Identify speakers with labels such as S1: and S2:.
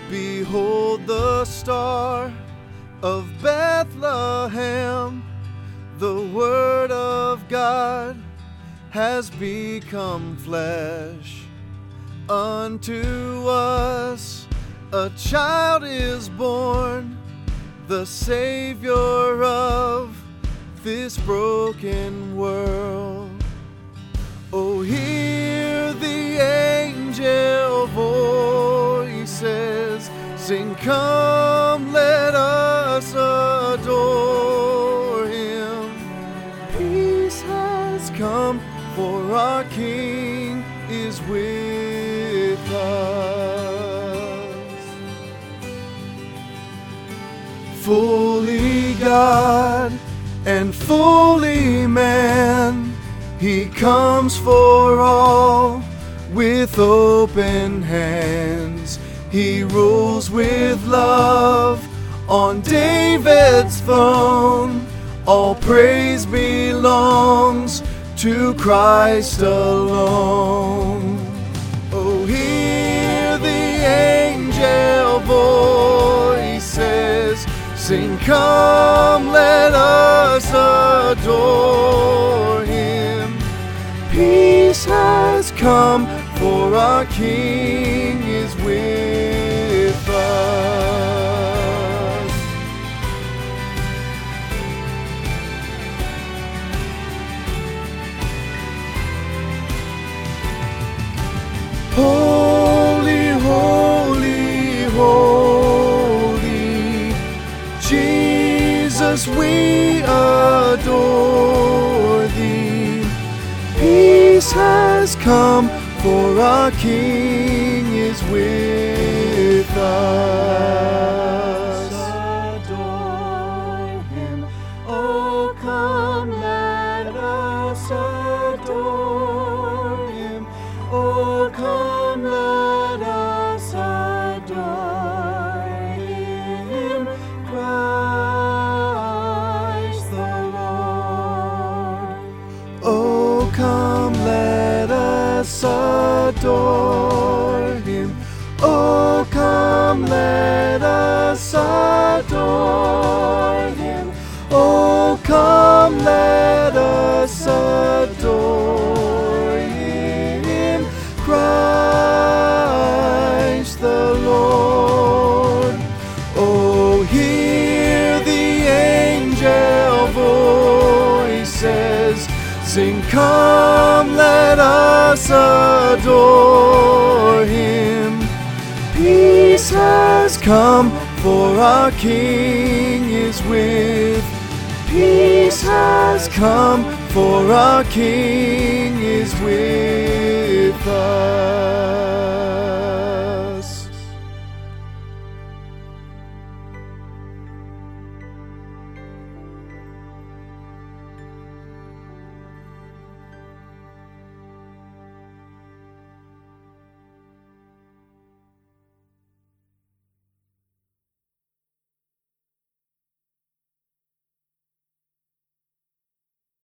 S1: Behold the star of Bethlehem, the Word of God has become flesh. Unto us a child is born, the Savior of this broken world. Oh, hear the angel voices sing, come, let us adore him. Peace has come, for our King is with us. Fully God and fully man, he comes for all with open hands. He rules with love on David's throne. All praise belongs to Christ alone. Oh, hear the angel voices sing, come, let us adore him. Peace has come, for our King is with us. Holy, holy, holy, Jesus, we adore thee. Peace has come, for our King is with us. Adore him, oh come, let us adore him. Oh come, let us adore him, Christ the Lord. Oh come, let us adore him. Oh come, let us adore him. Oh come, let us adore him, Christ the Lord. Oh, hear the angel voices sing, come, let us adore him. Peace has come, for our King is with. Peace has come, for our King is with us.